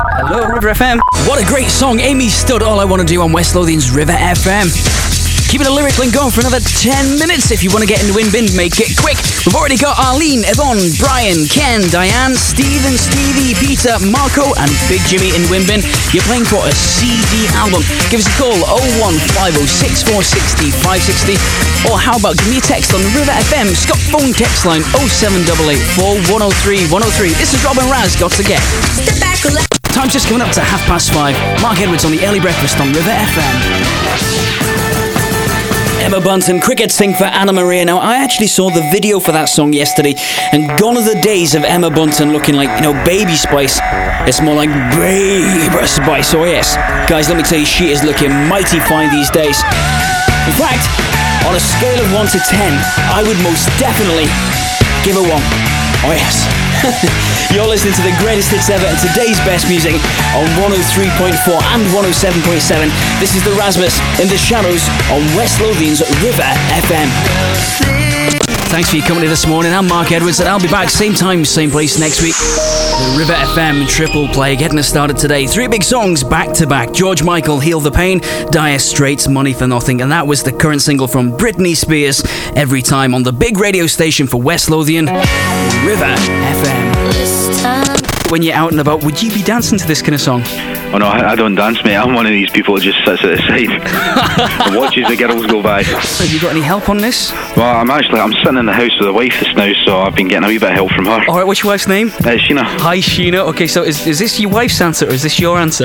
Hello, River FM. What a great song. Amy Studd, All I Want to Do on West Lothian's River FM. Keeping the lyric link going for another 10 minutes. If you want to get in the win bin, make it quick. We've already got Arlene, Yvonne, Brian, Ken, Diane, Stephen, Stevie, Peter, Marco, and Big Jimmy in win bin. You're playing for a CD album. Give us a call, 01506460560. Or how about give me a text on the River FM Scott phone text line 07884 103 103. This is Robin Raz, got to get. Step back, Time's just coming up to 5:30. Mark Edwards on the early breakfast on River FM. Emma Bunton, Crickets Sing for Anna Maria. Now, I actually saw the video for that song yesterday, and gone are the days of Emma Bunton looking like, Baby Spice. It's more like Baby Spice, oh yes. Guys, let me tell you, she is looking mighty fine these days. In fact, on a scale of 1 to 10, I would most definitely give her 1. Oh yes. You're listening to the greatest hits ever and today's best music on 103.4 and 107.7. This is the Rasmus in the Shadows on West Lothian's River FM. Thanks for your company this morning. I'm Mark Edwards, and I'll be back same time, same place next week. The River FM triple play getting us started today. 3 big songs back to back. George Michael, Heal the Pain, Dire Straits, Money for Nothing, and that was the current single from Britney Spears, Every Time, on the big radio station for West Lothian, River FM. When you're out and about, would you be dancing to this kind of song? Oh no, I don't dance, mate. I'm one of these people who just sits at the side and watches the girls go by. Have you got any help on this? Well, I'm sitting in the house with a wife just now, so I've been getting a wee bit of help from her. Alright, what's your wife's name? Sheena. Hi, Sheena. Okay, so is this your wife's answer, or is this your answer?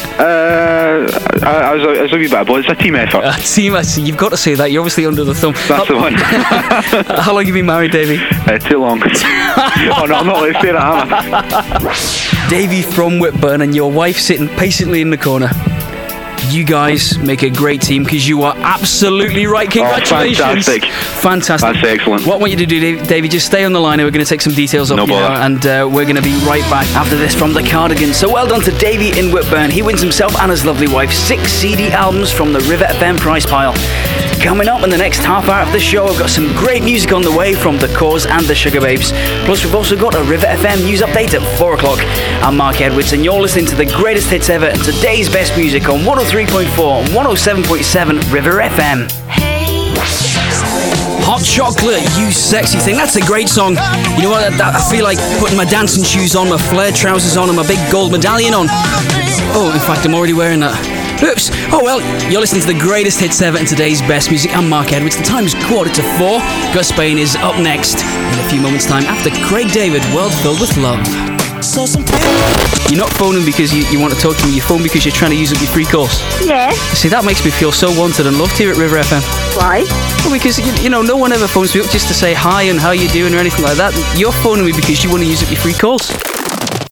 It's a wee bit, but it's a team effort. Team effort. You've got to say that. You're obviously under the thumb. That's the one. How long have you been married, Davey? Too long. Oh no, I'm not like fair, am I? Davey from Whitburn and your wife sitting patiently in the corner. You guys make a great team because you are absolutely right. Congratulations. Oh, fantastic. That's excellent. What I want you to do, Davey, just stay on the line and we're going to take some details off you now, and we're going to be right back after this from the Cardigans. So well done to Davey in Whitburn. He wins himself and his lovely wife 6 CD albums from the River FM prize pile. Coming up in the next half hour of the show, I've got some great music on the way from The Cause and the Sugar Babes. Plus, we've also got a River FM news update at 4 o'clock. I'm Mark Edwards, and you're listening to the greatest hits ever and today's best music on 103.4 and 107.7 River FM. Hot Chocolate, You Sexy Thing. That's a great song. You know what? I feel like putting my dancing shoes on, my flared trousers on, and my big gold medallion on. Oh, in fact, I'm already wearing that. Oops. Oh well, you're listening to the greatest hits ever and today's best music. I'm Mark Edwards. The time is 3:45. Gus Spain is up next in a few moments' time after Craig David, World Filled with Love. You're not phoning because you want to talk to me. You phone because you're trying to use up your free calls. Yeah. See, that makes me feel so wanted and loved here at River FM. Why? Well, because, no one ever phones me up just to say hi and how you doing or anything like that. You're phoning me because you want to use up your free calls.